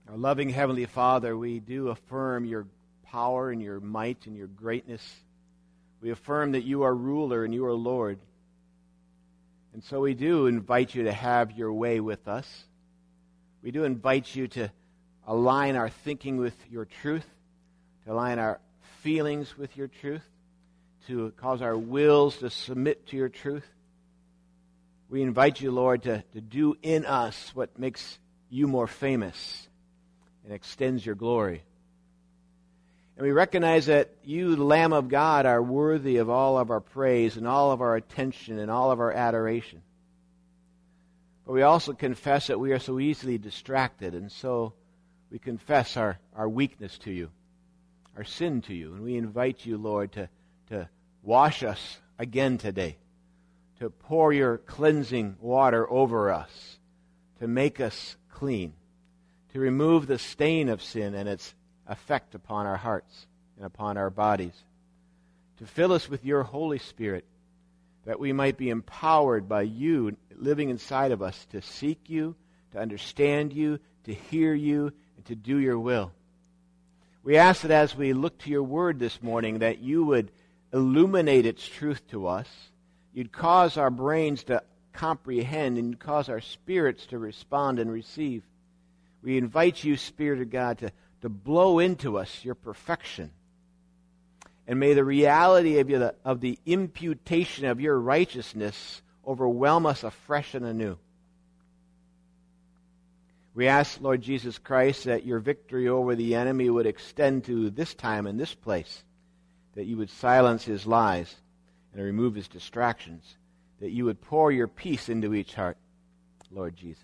Our loving Heavenly Father, we do affirm your power and your might and your greatness. We affirm that you are ruler and you are Lord. And so we do invite you to have your way with us. We do invite you to align our thinking with your truth, to align our feelings with your truth, to cause our wills to submit to your truth. We invite you, Lord, to do in us what makes you more famous and extends your glory. And we recognize that you, the Lamb of God, are worthy of all of our praise and all of our attention and all of our adoration. But we also confess that we are so easily distracted, and so we confess our weakness to you, our sin to you, and we invite you, Lord, to wash us again today, to pour your cleansing water over us, to make us clean, to remove the stain of sin and its effect upon our hearts and upon our bodies, to fill us with your Holy Spirit, that we might be empowered by you living inside of us to seek you, to understand you, to hear you, and to do your will. We ask that as we look to your word this morning, that you would illuminate its truth to us. You'd cause our brains to comprehend and cause our spirits to respond and receive. We invite you, Spirit of God, to blow into us your perfection. And may the reality of the imputation of your righteousness overwhelm us afresh and anew. We ask, Lord Jesus Christ, that your victory over the enemy would extend to this time and this place, that you would silence his lies and remove his distractions, that you would pour your peace into each heart, Lord Jesus.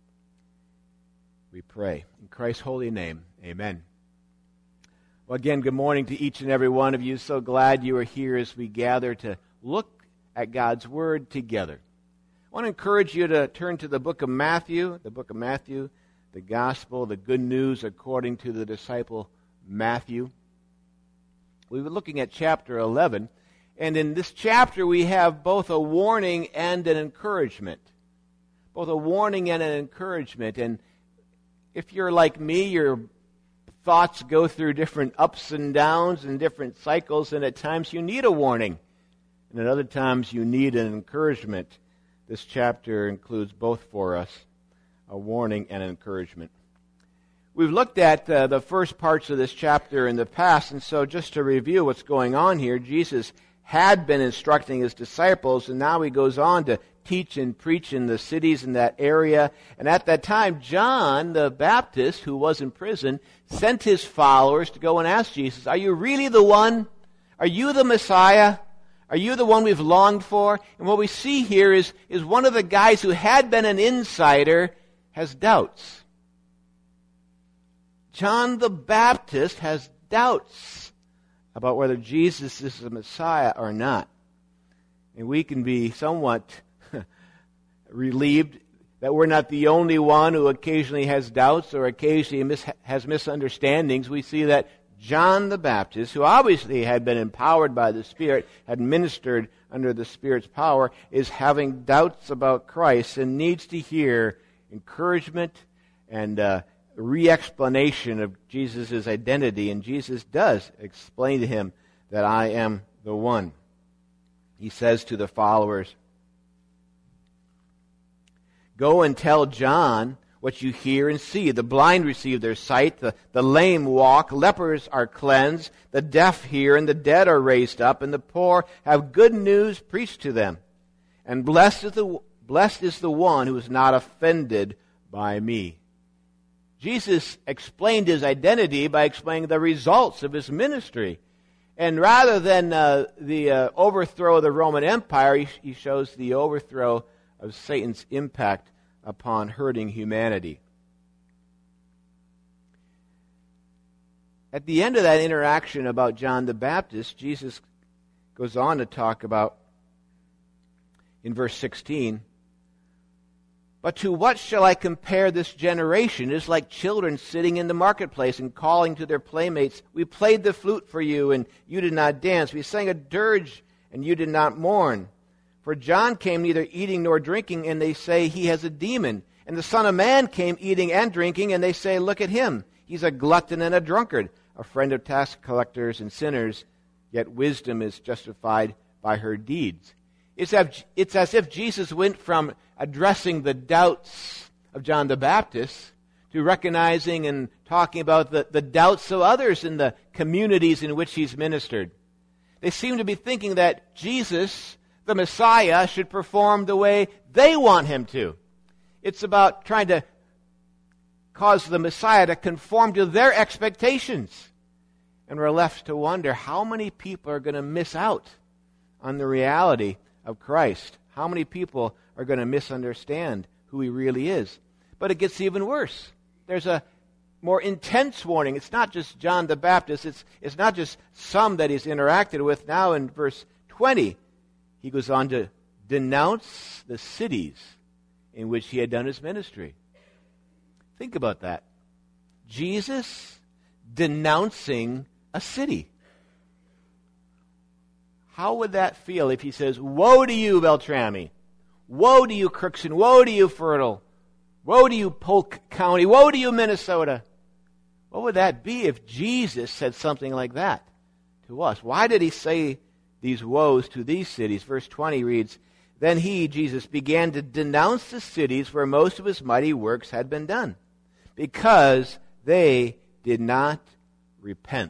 We pray. In Christ's holy name, amen. Well, again, good morning to each and every one of you. So glad you are here as we gather to look at God's Word together. I want to encourage you to turn to the book of Matthew, the Gospel, the good news according to the disciple Matthew. We were looking at chapter 11, and in this chapter we have both a warning and an encouragement. Both a warning and an encouragement. And if you're like me, your thoughts go through different ups and downs and different cycles, and at times you need a warning, and at other times you need an encouragement. This chapter includes both for us, a warning and an encouragement. We've looked at the first parts of this chapter in the past, and so just to review what's going on here, Jesus had been instructing his disciples, and now he goes on to teach and preach in the cities in that area. And at that time, John the Baptist, who was in prison, sent his followers to go and ask Jesus, "Are you really the one? Are you the Messiah? Are you the one we've longed for?" And what we see here is one of the guys who had been an insider has doubts. John the Baptist has doubts about whether Jesus is the Messiah or not. And we can be somewhat relieved that we're not the only one who occasionally has doubts or occasionally has misunderstandings. We see that John the Baptist, who obviously had been empowered by the Spirit, had ministered under the Spirit's power, is having doubts about Christ and needs to hear encouragement and re-explanation of Jesus' identity. And Jesus does explain to him that I am the one. He says to the followers, "Go and tell John what you hear and see. The blind receive their sight, the lame walk, lepers are cleansed, the deaf hear, and the dead are raised up, and the poor have good news preached to them. And blessed is the one who is not offended by me." Jesus explained his identity by explaining the results of his ministry. And rather than the overthrow of the Roman Empire, he shows the overthrow of Satan's impact upon hurting humanity. At the end of that interaction about John the Baptist, Jesus goes on to talk about, in verse 16, "But to what shall I compare this generation? It is like children sitting in the marketplace and calling to their playmates, 'We played the flute for you, and you did not dance. We sang a dirge, and you did not mourn. For John came neither eating nor drinking, and they say he has a demon. And the Son of Man came eating and drinking, and they say, look at him. He's a glutton and a drunkard, a friend of tax collectors and sinners, yet wisdom is justified by her deeds. It's as if Jesus went from addressing the doubts of John the Baptist to recognizing and talking about the doubts of others in the communities in which he's ministered. They seem to be thinking that Jesus, the Messiah, should perform the way they want him to. It's about trying to cause the Messiah to conform to their expectations. And we're left to wonder how many people are going to miss out on the reality of Christ. How many people are going to misunderstand who he really is? But it gets even worse. There's a more intense warning. It's not just John the Baptist. It's not just some that he's interacted with. Now in verse 20, he goes on to denounce the cities in which he had done his ministry. Think about that. Jesus denouncing a city. How would that feel if he says, woe to you, Beltrami. Woe to you, Crookston. Woe to you, Fertile. Woe to you, Polk County. Woe to you, Minnesota. What would that be if Jesus said something like that to us? Why did he say these woes to these cities? Verse 20 reads, then he, Jesus, began to denounce the cities where most of his mighty works had been done, because they did not repent.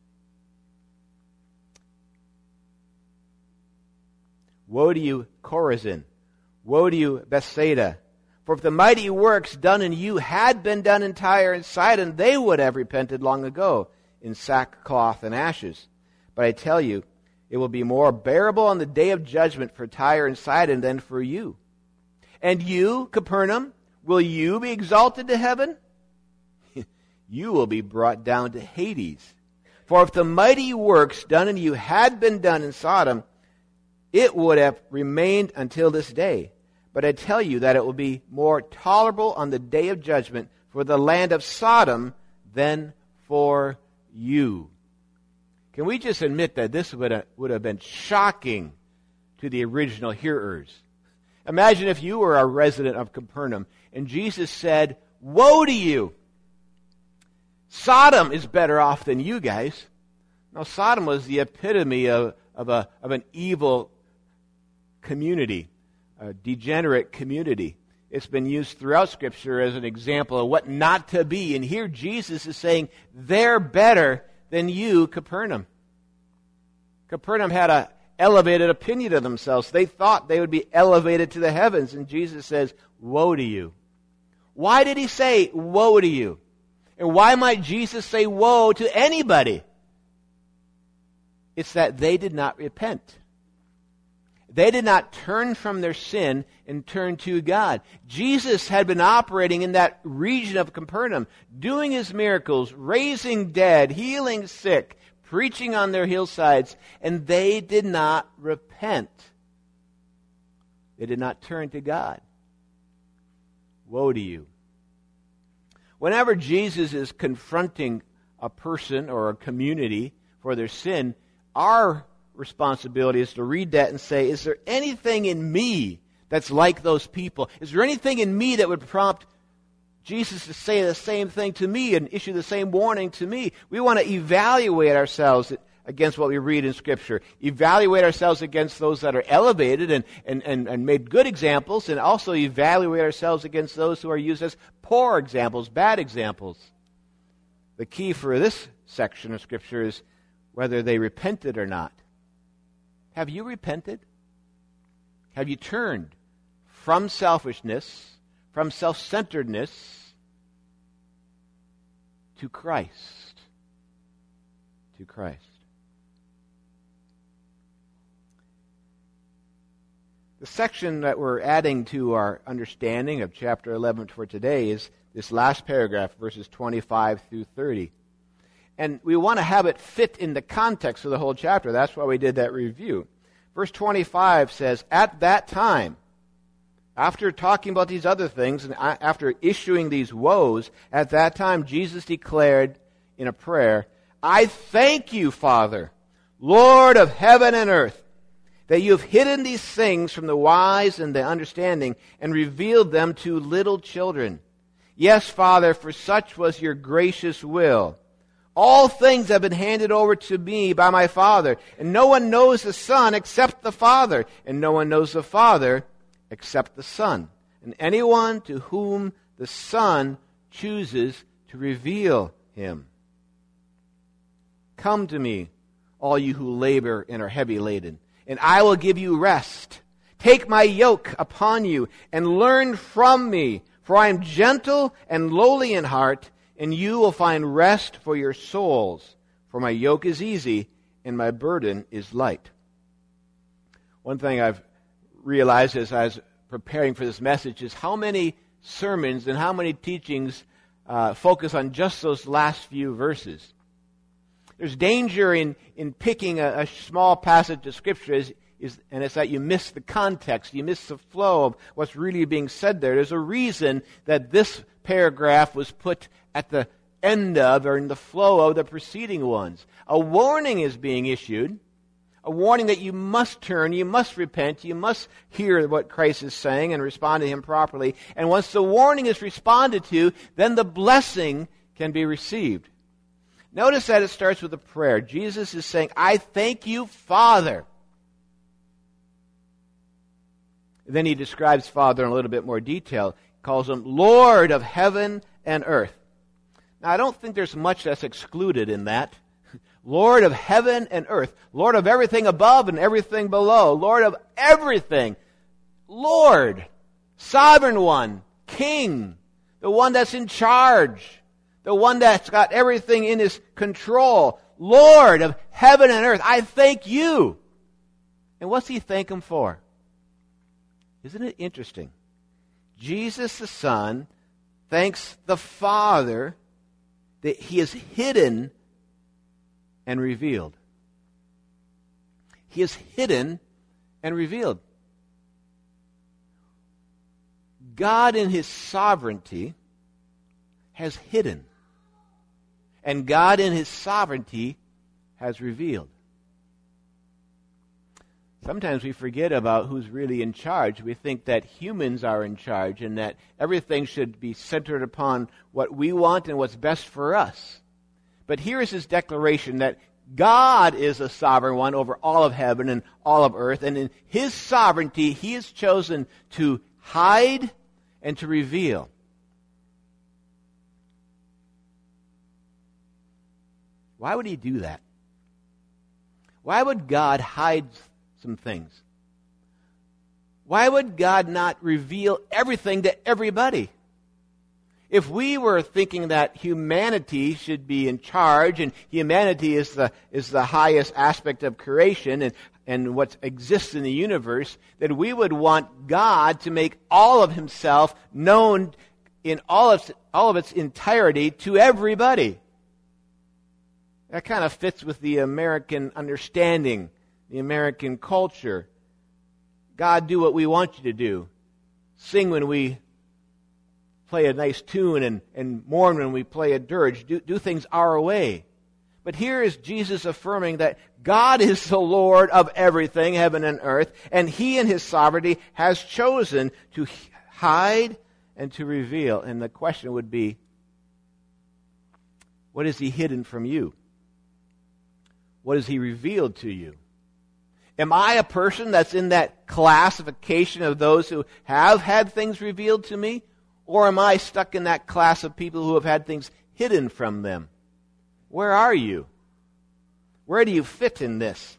Woe to you, Chorazin. Woe to you, Bethsaida. For if the mighty works done in you had been done in Tyre and Sidon, they would have repented long ago in sackcloth and ashes. But I tell you, it will be more bearable on the day of judgment for Tyre and Sidon than for you. And you, Capernaum, will you be exalted to heaven? You will be brought down to Hades. For if the mighty works done in you had been done in Sodom, it would have remained until this day. But I tell you that it will be more tolerable on the day of judgment for the land of Sodom than for you. Can we just admit that this would have been shocking to the original hearers? Imagine if you were a resident of Capernaum and Jesus said, woe to you! Sodom is better off than you guys. Now, Sodom was the epitome of an evil community, a degenerate community. It's been used throughout Scripture as an example of what not to be. And here Jesus is saying, they're better than you, Capernaum. Capernaum had an elevated opinion of themselves. They thought they would be elevated to the heavens. And Jesus says, woe to you. Why did he say, woe to you? And why might Jesus say woe to anybody? It's that they did not repent. They did not turn from their sin and turn to God. Jesus had been operating in that region of Capernaum, doing his miracles, raising dead, healing sick, preaching on their hillsides, and they did not repent. They did not turn to God. Woe to you. Whenever Jesus is confronting a person or a community for their sin, our responsibility is to read that and say, is there anything in me that's like those people? Is there anything in me that would prompt Jesus to say the same thing to me and issue the same warning to me? We want to evaluate ourselves against what we read in Scripture. Evaluate ourselves against those that are elevated and made good examples, and also evaluate ourselves against those who are used as poor examples, bad examples. The key for this section of Scripture is whether they repented or not. Have you repented? Have you turned from selfishness, from self-centeredness, to Christ? To Christ. The section that we're adding to our understanding of chapter 11 for today is this last paragraph, verses 25 through 30. And we want to have it fit in the context of the whole chapter. That's why we did that review. Verse 25 says, at that time, after talking about these other things, and after issuing these woes, at that time Jesus declared in a prayer, I thank you, Father, Lord of heaven and earth, that you have hidden these things from the wise and the understanding and revealed them to little children. Yes, Father, for such was your gracious will. All things have been handed over to me by my Father, and no one knows the Son except the Father, and no one knows the Father except the Son, and anyone to whom the Son chooses to reveal him. Come to me, all you who labor and are heavy laden, and I will give you rest. Take my yoke upon you and learn from me, for I am gentle and lowly in heart, and you will find rest for your souls. For my yoke is easy and my burden is light. One thing I've realized as I was preparing for this message is how many sermons and how many teachings focus on just those last few verses. There's danger in picking a small passage of Scripture, and it's that you miss the context, you miss the flow of what's really being said there. There's a reason that this paragraph was put at the end of, or in the flow of, the preceding ones. A warning is being issued, a warning that you must turn, you must repent, you must hear what Christ is saying and respond to Him properly. And once the warning is responded to, then the blessing can be received. Notice that it starts with a prayer. Jesus is saying, I thank you, Father. Then he describes Father in a little bit more detail. He calls him Lord of heaven and earth. Now, I don't think there's much that's excluded in that. Lord of heaven and earth. Lord of everything above and everything below. Lord of everything. Lord. Sovereign one. King. The one that's in charge. The one that's got everything in his control. Lord of heaven and earth. I thank you. And what's he thank him for? Isn't it interesting? Jesus the Son thanks the Father that He is hidden and revealed. He is hidden and revealed. God in His sovereignty has hidden. And God in His sovereignty has revealed. Sometimes we forget about who's really in charge. We think that humans are in charge and that everything should be centered upon what we want and what's best for us. But here is His declaration that God is a sovereign one over all of heaven and all of earth, and in His sovereignty He has chosen to hide and to reveal. Why would He do that? Why would God hide some things? Why would God not reveal everything to everybody? If we were thinking that humanity should be in charge, and humanity is the highest aspect of creation and what exists in the universe, then we would want God to make all of Himself known in all of its entirety to everybody. That kind of fits with the American understanding, the American culture. God, do what we want you to do. Sing when we play a nice tune and mourn when we play a dirge. Do things our way. But here is Jesus affirming that God is the Lord of everything, heaven and earth, and He in His sovereignty has chosen to hide and to reveal. And the question would be, what has He hidden from you? What has He revealed to you? Am I a person that's in that classification of those who have had things revealed to me? Or am I stuck in that class of people who have had things hidden from them? Where are you? Where do you fit in this?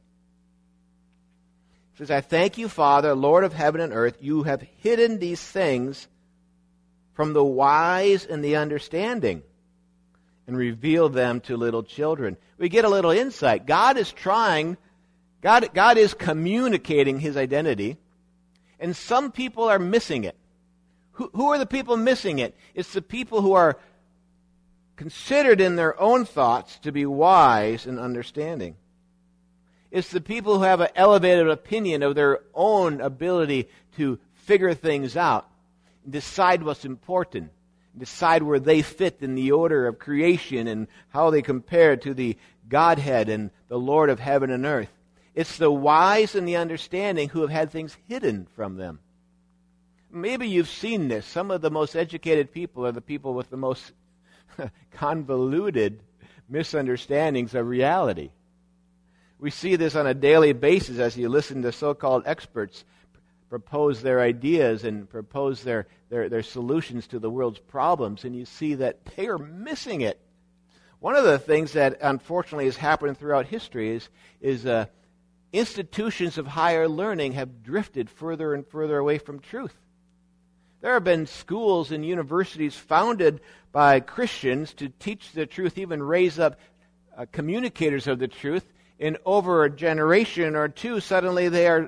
He says, I thank you, Father, Lord of heaven and earth. You have hidden these things from the wise and the understanding and revealed them to little children. We get a little insight. God is communicating His identity, and some people are missing it. Who are the people missing it? It's the people who are considered in their own thoughts to be wise and understanding. It's the people who have an elevated opinion of their own ability to figure things out, and decide what's important, decide where they fit in the order of creation and how they compare to the Godhead and the Lord of heaven and earth. It's the wise and the understanding who have had things hidden from them. Maybe you've seen this. Some of the most educated people are the people with the most convoluted misunderstandings of reality. We see this on a daily basis as you listen to so-called experts propose their ideas and propose their solutions to the world's problems, and you see that they are missing it. One of the things that unfortunately has happened throughout history is institutions of higher learning have drifted further and further away from truth. There have been schools and universities founded by Christians to teach the truth, even raise up communicators of the truth, and over a generation or two, suddenly they are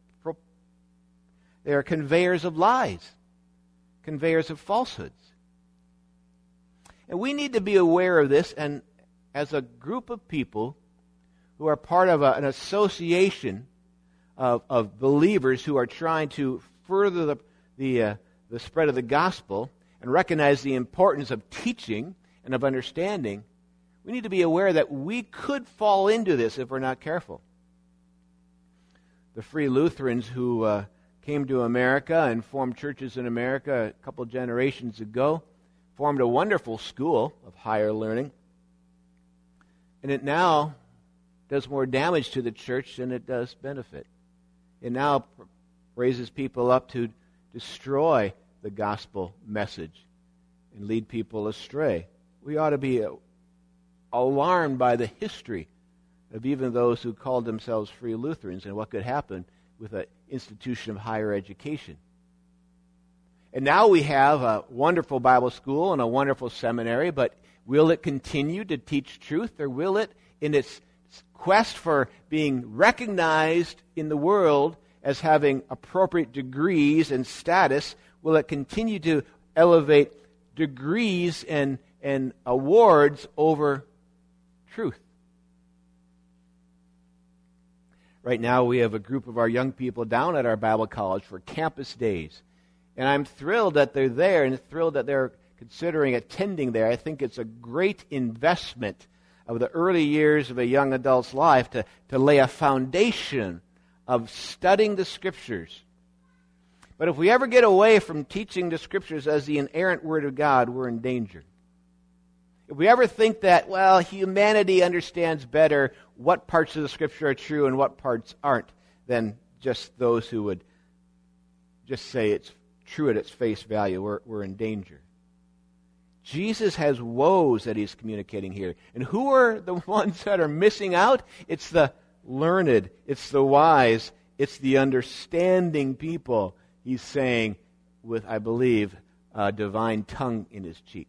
conveyors of lies, conveyors of falsehoods. And we need to be aware of this, and as a group of people who are part of an association of believers who are trying to further the spread of the gospel and recognize the importance of teaching and of understanding, we need to be aware that we could fall into this if we're not careful. The Free Lutherans who came to America and formed churches in America a couple generations ago formed a wonderful school of higher learning, and it now does more damage to the church than it does benefit. It now raises people up to destroy the gospel message and lead people astray. We ought to be alarmed by the history of even those who called themselves Free Lutherans and what could happen with an institution of higher education. And now we have a wonderful Bible school and a wonderful seminary, but will it continue to teach truth, or will it, in its quest for being recognized in the world as having appropriate degrees and status, will it continue to elevate degrees and awards over truth? Right now we have a group of our young people down at our Bible college for campus days. And I'm thrilled that they're there and thrilled that they're considering attending there. I think it's a great investment of the early years of a young adult's life to lay a foundation of studying the Scriptures. But if we ever get away from teaching the Scriptures as the inerrant Word of God, we're in danger. If we ever think that, well, humanity understands better what parts of the Scripture are true and what parts aren't than just those who would just say it's true at its face value, we're in danger. Jesus has woes that he's communicating here. And who are the ones that are missing out? It's the learned, it's the wise, it's the understanding people. He's saying with, I believe, a divine tongue in his cheek.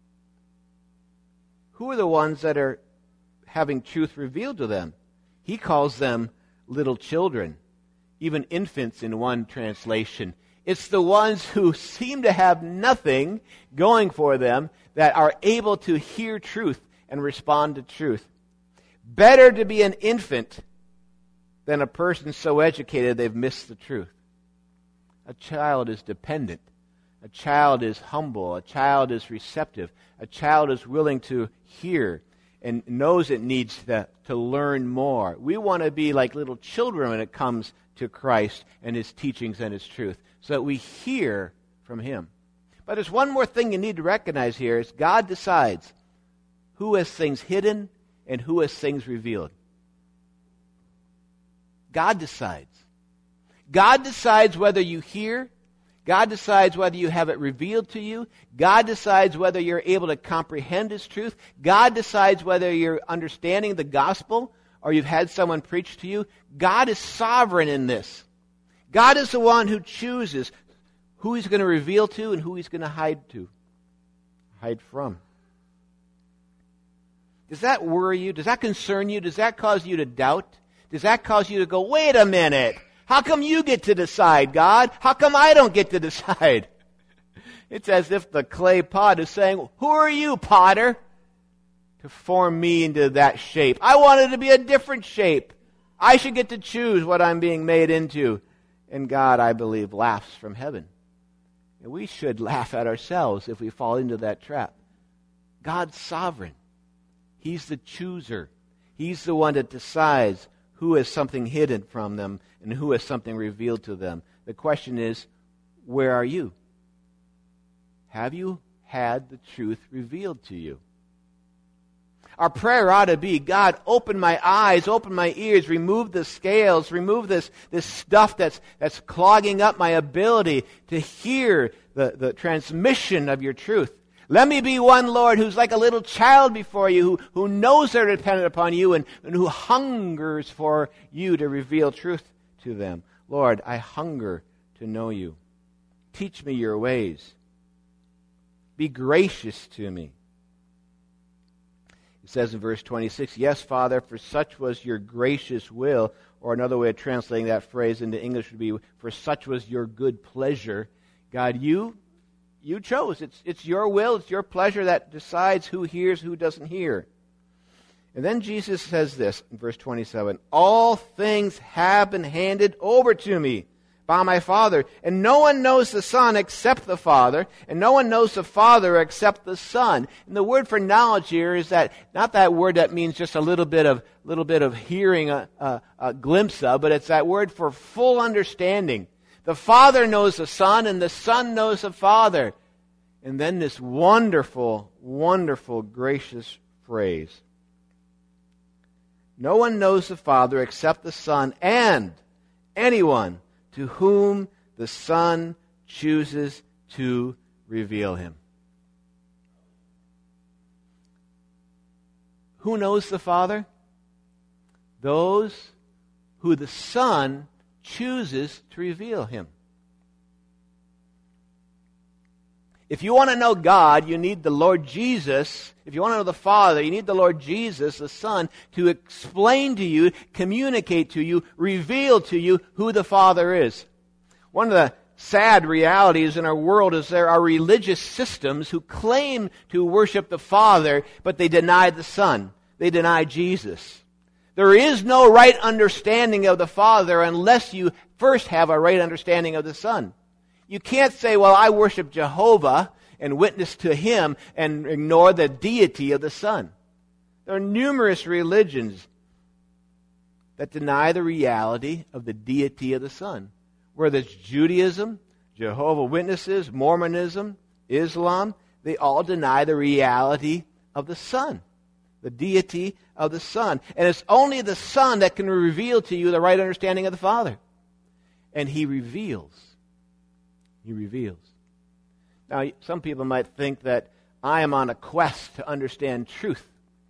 Who are the ones that are having truth revealed to them? He calls them little children, even infants in one translation. It's the ones who seem to have nothing going for them that are able to hear truth and respond to truth. Better to be an infant than a person so educated they've missed the truth. A child is dependent. A child is humble. A child is receptive. A child is willing to hear and knows it needs to learn more. We want to be like little children when it comes to Christ and his teachings and his truth, so that we hear from him. But there's one more thing you need to recognize here, is God decides who has things hidden and who has things revealed. God decides. God decides whether you hear. God decides whether you have it revealed to you. God decides whether you're able to comprehend his truth. God decides whether you're understanding the gospel or you've had someone preach to you. God is sovereign in this. God is the one who chooses who he's going to reveal to and who he's going to hide from. Does that worry you? Does that concern you? Does that cause you to doubt? Does that cause you to go, wait a minute, how come you get to decide, God? How come I don't get to decide? It's as if the clay pot is saying, who are you, potter, to form me into that shape? I wanted to be a different shape. I should get to choose what I'm being made into. And God, I believe, laughs from heaven. And we should laugh at ourselves if we fall into that trap. God's sovereign. He's the chooser. He's the one that decides who has something hidden from them and who has something revealed to them. The question is, where are you? Have you had the truth revealed to you? Our prayer ought to be, God, open my eyes, open my ears, remove the scales, remove this stuff that's clogging up my ability to hear the transmission of your truth. Let me be one, Lord, who's like a little child before you, who knows they're dependent upon you and who hungers for you to reveal truth to them. Lord, I hunger to know you. Teach me your ways. Be gracious to me. It says in verse 26, yes, Father, for such was your gracious will, or another way of translating that phrase into English would be, for such was your good pleasure. God, you chose. It's your will, it's your pleasure that decides who hears, who doesn't hear. And then Jesus says this in verse 27, all things have been handed over to me by my Father, and no one knows the Son except the Father, and no one knows the Father except the Son. And the word for knowledge here is that not that word that means just a little bit of hearing a glimpse of, but it's that word for full understanding. The Father knows the Son, and the Son knows the Father. And then this wonderful, wonderful, gracious phrase. No one knows the Father except the Son, and anyone to whom the Son chooses to reveal him. Who knows the Father? Those who the Son chooses to reveal him. If you want to know God, you need the Lord Jesus. If you want to know the Father, you need the Lord Jesus, the Son, to explain to you, communicate to you, reveal to you who the Father is. One of the sad realities in our world is there are religious systems who claim to worship the Father, but they deny the Son. They deny Jesus. There is no right understanding of the Father unless you first have a right understanding of the Son. You can't say, well, I worship Jehovah and witness to him and ignore the deity of the Son. There are numerous religions that deny the reality of the deity of the Son. Whether it's Judaism, Jehovah's Witnesses, Mormonism, Islam, they all deny the reality of the Son, the deity of the Son. And it's only the Son that can reveal to you the right understanding of the Father. And He reveals. He reveals. Now, some people might think that I am on a quest to understand truth.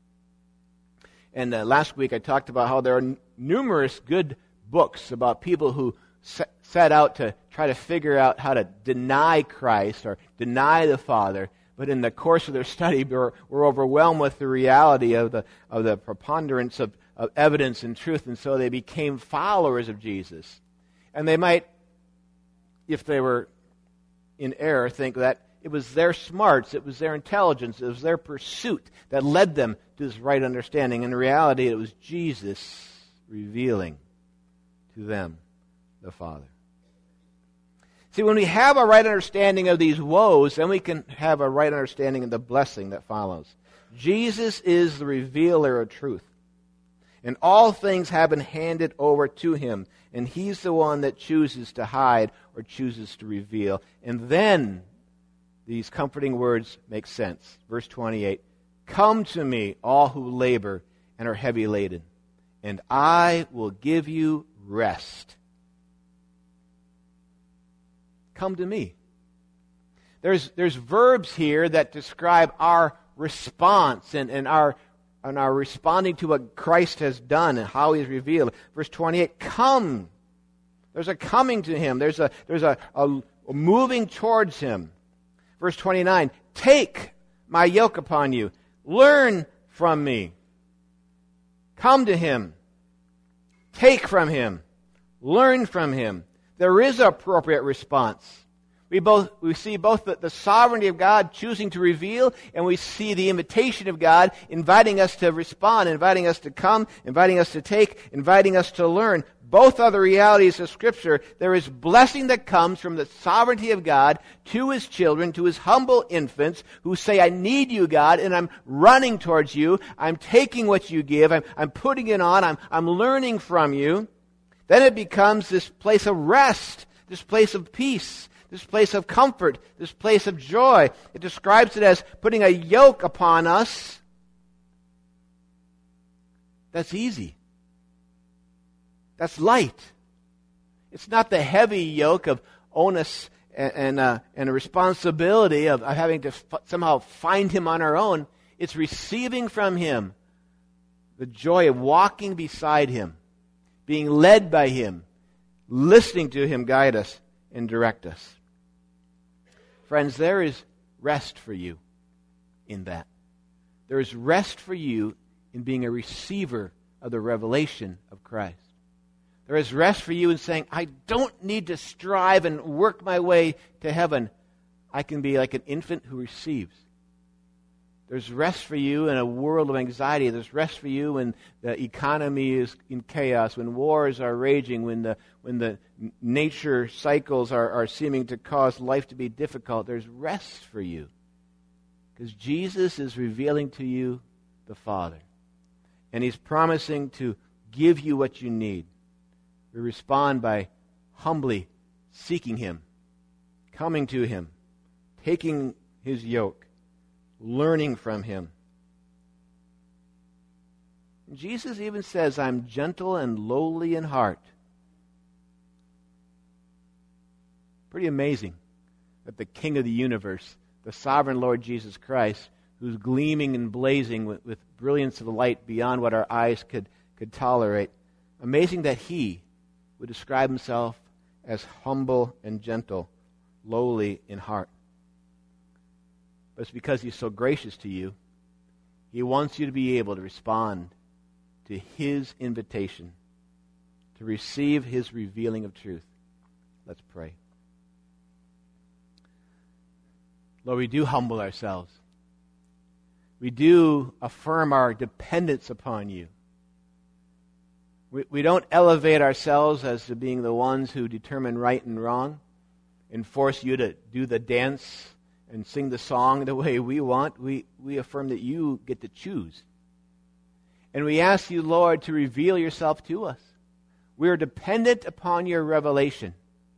And last week I talked about how there are numerous good books about people who set out to try to figure out how to deny Christ or deny the Father. But in the course of their study, we're overwhelmed with the reality of the preponderance of evidence and truth. And so they became followers of Jesus. And they might, if they were in error, think that it was their smarts, it was their intelligence, it was their pursuit that led them to this right understanding. In reality, it was Jesus revealing to them the Father. See, when we have a right understanding of these woes, then we can have a right understanding of the blessing that follows. Jesus is the revealer of truth. And all things have been handed over to Him. And He's the one that chooses to hide or chooses to reveal. And then these comforting words make sense. Verse 28, come to me, all who labor and are heavy laden, and I will give you rest. Come to me. There's verbs here that describe our response and our responding to what Christ has done and how He's revealed. Verse 28, come. There's a coming to Him. There's a moving towards Him. Verse 29, take my yoke upon you. Learn from me. Come to Him. Take from Him. Learn from Him. There is an appropriate response. We see both the sovereignty of God choosing to reveal, and we see the invitation of God inviting us to respond, inviting us to come, inviting us to take, inviting us to learn. Both are the realities of Scripture. There is blessing that comes from the sovereignty of God to His children, to His humble infants who say, I need you, God, and I'm running towards you. I'm taking what you give. I'm putting it on. I'm learning from you. Then it becomes this place of rest, this place of peace, this place of comfort, this place of joy. It describes it as putting a yoke upon us that's easy. That's light. It's not the heavy yoke of onus and a responsibility of having to somehow find Him on our own. It's receiving from Him the joy of walking beside Him, being led by Him, listening to Him guide us and direct us. Friends, there is rest for you in that. There is rest for you in being a receiver of the revelation of Christ. There is rest for you in saying, I don't need to strive and work my way to heaven. I can be like an infant who receives. There's rest for you in a world of anxiety. There's rest for you when the economy is in chaos, when wars are raging, when the nature cycles are seeming to cause life to be difficult. There's rest for you because Jesus is revealing to you the Father. And He's promising to give you what you need. We respond by humbly seeking Him, coming to Him, taking His yoke, learning from Him. Jesus even says, I'm gentle and lowly in heart. Pretty amazing that the King of the universe, the sovereign Lord Jesus Christ, who's gleaming and blazing with brilliance of light beyond what our eyes could tolerate, amazing that He would describe Himself as humble and gentle, lowly in heart. But it's because He's so gracious to you. He wants you to be able to respond to His invitation, to receive His revealing of truth. Let's pray. Lord, we do humble ourselves. We do affirm our dependence upon you. We don't elevate ourselves as to being the ones who determine right and wrong and force you to do the dance and sing the song the way we want. We affirm that you get to choose. And we ask you, Lord, to reveal yourself to us. We are dependent upon your revelation.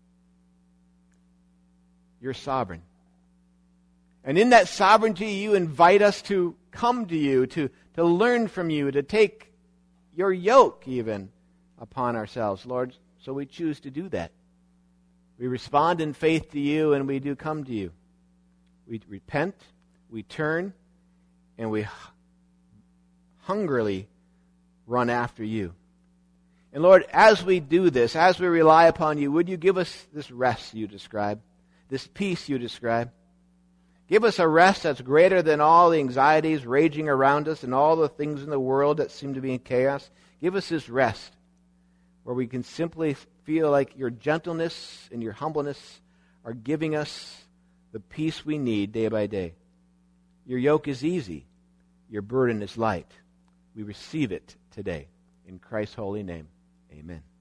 You're sovereign. And in that sovereignty, you invite us to come to you, to learn from you, to take your yoke even upon ourselves, Lord. So we choose to do that. We respond in faith to you, and we do come to you. We repent, we turn, and we hungrily run after you. And Lord, as we do this, as we rely upon you, would you give us this rest you describe, this peace you describe? Give us a rest that's greater than all the anxieties raging around us and all the things in the world that seem to be in chaos. Give us this rest where we can simply feel like your gentleness and your humbleness are giving us the peace we need day by day. Your yoke is easy. Your burden is light. We receive it today. In Christ's holy name, amen.